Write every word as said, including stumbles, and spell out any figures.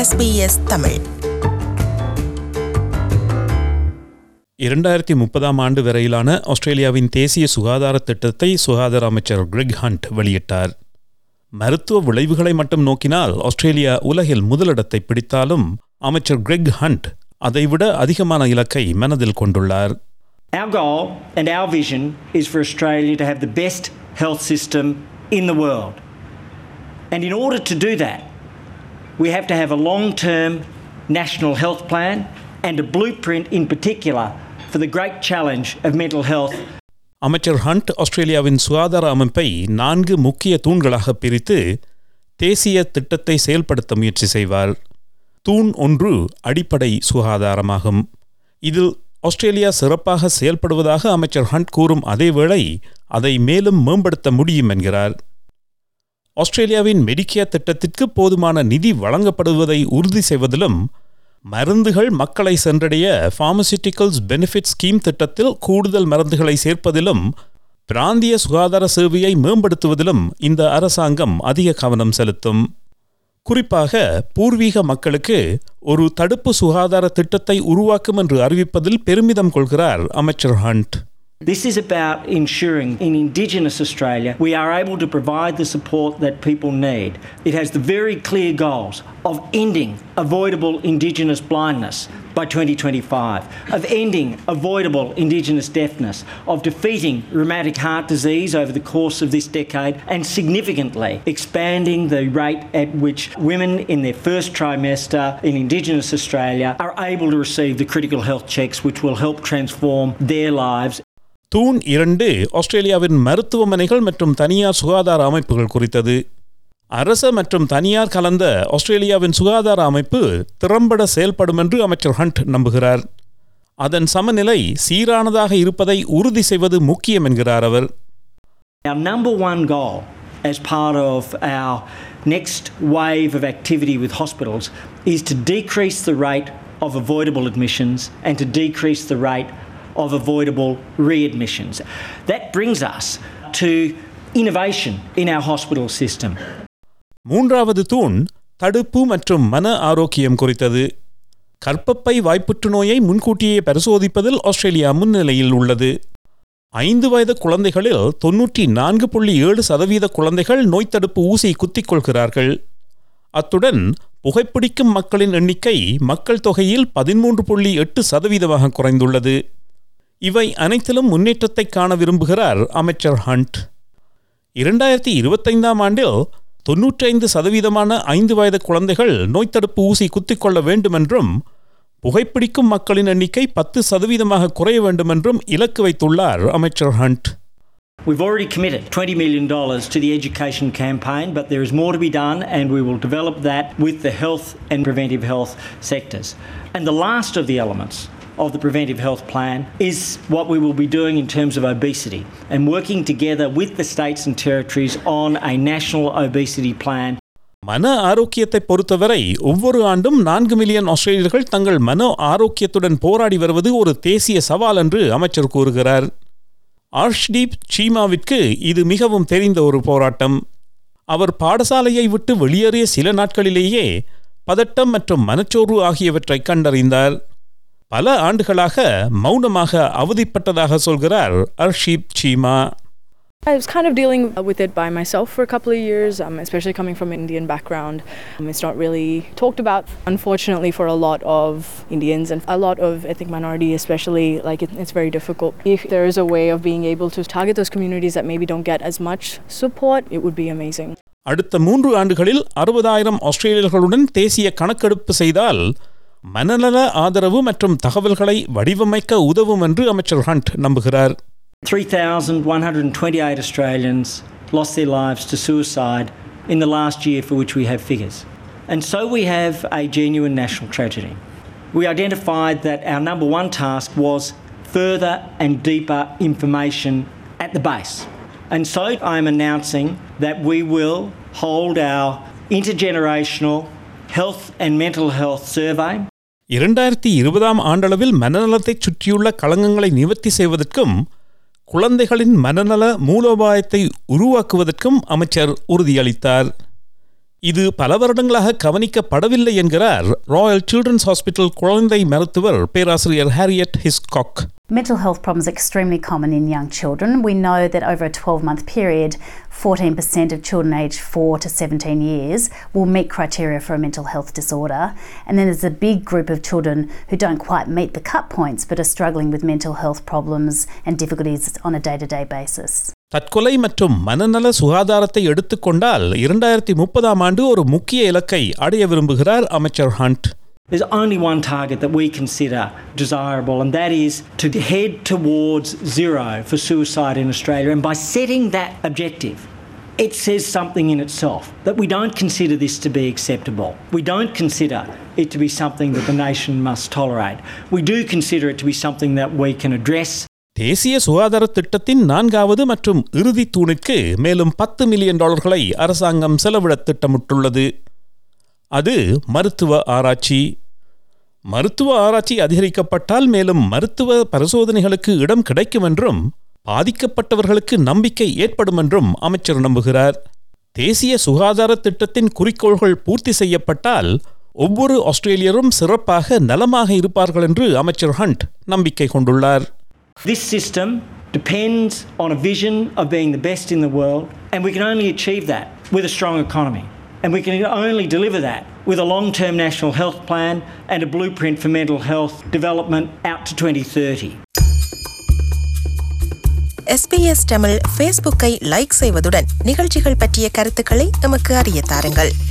S B S Tamil. இரண்டாயிரத்தி முப்பதாம் ஆண்டு வரையிலான ஆஸ்திரேலியாவின் தேசிய சுகாதார திட்டத்தை சுகாதார அமைச்சர் கிரெக் ஹண்ட் வெளியிட்டார். மருத்துவ விளைவுகளை மட்டும் நோக்கினால் ஆஸ்திரேலியா உலகில் முதலிடத்தை பிடித்தாலும் அமைச்சர் கிரெக் ஹண்ட் அதைவிட அதிகமான இலக்கை மனதில் கொண்டுள்ளார். Our goal and our vision is for Australia to have the best health system in the world. And in order to do that, we have to have a long-term national health plan and a blueprint in particular for the great challenge of mental health. அமைச்சர் Hunt ஆஸ்திரேலியாவின் சுகாதார அமைப்பை நான்கு முக்கிய தூண்களாக பிரித்து தேசிய திட்டத்தை செயல்படுத்த முயற்சி செய்வார். தூண் ஒன்று அடிப்படை சுகாதாரமாகும். இதில் ஆஸ்திரேலியா சிறப்பாக செயல்படுவதாக அமைச்சர் ஹண்ட் கூறும் அதேவேளை அதை மேலும் மேம்படுத்த முடியும் என்கிறார். ஆஸ்திரேலியாவின் மெடிக்கேர் திட்டத்திற்கு போதுமான நிதி வழங்கப்படுவதை உறுதி செய்வதிலும் மருந்துகள் மக்களை சென்றடைய ஃபார்மசியூட்டிகல்ஸ் பெனிஃபிட் ஸ்கீம் திட்டத்தில் கூடுதல் மருந்துகளை சேர்ப்பதிலும் பிராந்திய சுகாதார சேவையை மேம்படுத்துவதிலும் இந்த அரசாங்கம் அதிக கவனம் செலுத்தும். குறிப்பாக பூர்வீக மக்களுக்கு ஒரு தடுப்பு சுகாதார திட்டத்தை உருவாக்கும் என்று அறிவிப்பதில் பெருமிதம் கொள்கிறார் அமைச்சர் Hunt. This is about ensuring in Indigenous Australia we are able to provide the support that people need. It has the very clear goals of ending avoidable Indigenous blindness by twenty twenty-five, of ending avoidable Indigenous deafness, of defeating rheumatic heart disease over the course of this decade, and significantly expanding the rate at which women in their first trimester in Indigenous Australia are able to receive the critical health checks which will help transform their lives. தூண் இரண்டு ஆஸ்திரேலியாவின் மருத்துவமனைகள் மற்றும் தனியார் சுகாதார அமைப்புகள் குறித்தது. அரச மற்றும் தனியார் கலந்த ஆஸ்திரேலியாவின் சுகாதார அமைப்பு திறம்பட செயல்படும் என்று அமைச்சர் ஹண்ட் நம்புகிறார். அதன் சமநிலை சீரானதாக இருப்பதை உறுதி செய்வது முக்கியம் என்கிறார் அவர். Our number one goal as part of our next wave of activity with hospitals is to decrease the rate of avoidable admissions and to decrease the rate of avoidable readmissions. That brings us to innovation in our hospital system. மூன்றாவது தூண் தடுப்பு மற்றும் மன ஆரோக்கியம் குறித்தது. கர்ப்பப்பை வாய்ப்புற்று நோயை முன்கூட்டியே பரிசோதிப்பதில் ஆஸ்திரேலியா முன்னிலையில் உள்ளது. ஐந்து வயது குழந்தைகளில் தொன்னூற்றி நான்கு புள்ளி ஏழு சதவீத குழந்தைகள் நோய் தடுப்பு ஊசி குத்திக் கொள்கிறார்கள். அத்துடன் புகைப்பிடிக்கும் மக்களின் எண்ணிக்கை மக்கள் தொகையில் பதிமூன்று புள்ளி எட்டு சதவீதமாக குறைந்துள்ளது. இவை அனைத்திலும் முன்னேற்றத்தை காண விரும்புகிறார் அமைச்சர் ஹண்ட். இரண்டாயிரத்தி இருபத்தைந்தாம் ஆண்டில் தொன்னூற்றி ஐந்து சதவீதமான ஐந்து வயது குழந்தைகள் நோய் தடுப்பு ஊசி குத்திக்கொள்ள வேண்டுமென்றும் புகைப்பிடிக்கும் மக்களின் எண்ணிக்கை பத்து சதவீதமாக குறைய வேண்டுமென்றும் இலக்கு வைத்துள்ளார் அமைச்சர் Hunt. We've already committed twenty million dollars to the education campaign, but there is more to be done and we will develop that with the health and preventive health sectors. And the last of the elements of the preventive health plan is what we will be doing in terms of obesity and working together with the states and territories on a national obesity plan. மன ஆரோக்கியத்தை பொறுத்தவரை ஒவ்வொரு ஆண்டும் நான்கு million ஆஸ்திரேலியர்கள் தங்கள் மன ஆரோக்கியத்துடன் போராடி வருவது ஒரு தேசிய சவால் என்று அமைச்சர் கூறுகிறார். ஆர்ச்டீப் சீமாவிற்கு இது மிகவும் தெரிந்த ஒரு போராட்டம். அவர் பாடசாலையை விட்டு வெளியேறிய சில நாட்களிலேயே பதட்டம் மற்றும் மனச்சோர்வு ஆகியவற்றை கண்டறிந்தார். பல ஆண்டுகளாக மௌனமாக அவதிப்பட்டதாக சொல்கிறார் அர்ஷீப் Seema. I was kind of dealing with it by myself for a couple of years, um, especially coming from an Indian background. Um, it's not really talked about, unfortunately, for a lot of Indians and a lot of ethnic minority especially. Like it, it's very difficult. If there is a way of being able to target those communities that maybe don't get as much support, it would be amazing. அடுத்த மூன்று ஆண்டுகளில் அறுபதாயிரம் ஆஸ்திரேலியர்களுடன் தேசிய கணக்கெடுப்பு செய்தால் மனநல ஆதரவு மற்றும் தகவல்களை வடிவமைக்க உதவும் என்று அமைச்சர் ஹண்ட் நம்புகிறார். three thousand one hundred twenty-eight Australians lost their lives to suicide in the last year for which we have figures. And so we have a genuine national tragedy. We identified that our number one task was further and deeper information at the base. And so I am announcing that we will hold our intergenerational health and mental health survey. இரண்டாயிரத்தி இருபதாம் ஆண்டளவில் மனநலத்தை சுற்றியுள்ள களங்கங்களை நிவர்த்தி செய்வதற்கும் குழந்தைகளின் மனநல மூலோபாயத்தை உருவாக்குவதற்கும் அமைச்சர் உறுதியளித்தார். இது பல வருடங்களாக கவனிக்கப்படவில்லை என்கிறார் ராயல் சில்ட்ரன்ஸ் ஹாஸ்பிட்டல் குழந்தை மருத்துவர் பேராசிரியர் Harriet Hiscock. Mental health problems are extremely common in young children. We know that over a twelve-month period, fourteen percent of children aged four to seventeen years will meet criteria for a mental health disorder. And then there's a big group of children who don't quite meet the cut points but are struggling with mental health problems and difficulties on a day-to-day basis. தற்கொலை மற்றும் மனநல சுகாதாரத்தை எடுத்துக்கொண்டால் இரண்டாயிரத்தி முப்பதாம் ஆண்டு ஒரு முக்கிய இலக்கை அடைய விரும்புகிறார் அமைச்சர் Hunt. There's only one target that we consider desirable, and that is to head towards zero for suicide in Australia. And by setting that objective, it says something in itself, that we don't consider this to be acceptable. We don't consider it to be something that the nation must tolerate. We do consider it to be something that we can address. தேசிய சுகாதார திட்டத்தின் நான்காவது மற்றும் இறுதி தூணுக்கு மேலும் பத்து million டாலர்களை அரசாங்கம் செலவிட திட்டமிட்டுள்ளது. அது மருத்துவ ஆராய்ச்சி. மருத்துவ ஆராய்ச்சி அதிகரிக்கப்பட்டால் மேலும் மருத்துவ பரிசோதனைகளுக்கு இடம் கிடைக்கும் என்றும் பாதிக்கப்பட்டவர்களுக்கு நம்பிக்கை ஏற்படும் என்றும் அமைச்சர் நம்புகிறார். தேசிய சுகாதார திட்டத்தின் குறிக்கோள்கள் பூர்த்தி செய்யப்பட்டால் ஒவ்வொரு ஆஸ்திரேலியரும் சிறப்பாக நலமாக இருப்பார்கள் என்று அமைச்சர் ஹண்ட் நம்பிக்கை கொண்டுள்ளார். This system depends on a vision of being the best in the world, and we can only achieve that with a strong economy. And we can only deliver that with a long-term national health plan and a blueprint for mental health development out to twenty thirty. S B S Tamil ஃபேஸ்புக்கை like செய்வதுடன் நிகழ்ச்சிகள் பற்றிய கருத்துக்களை எமக்கு அறிய தாருங்கள்.